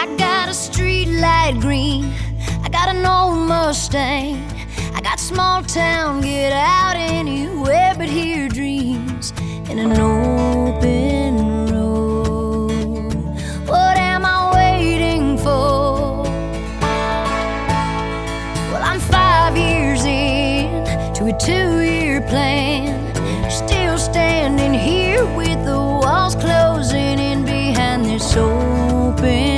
I got a street light green, I got an old Mustang, I got small town, get out anywhere but hear dreams in an open road. What am I waiting for? Well, I'm 5 years in to a 2-year plan, still standing here with the walls closed.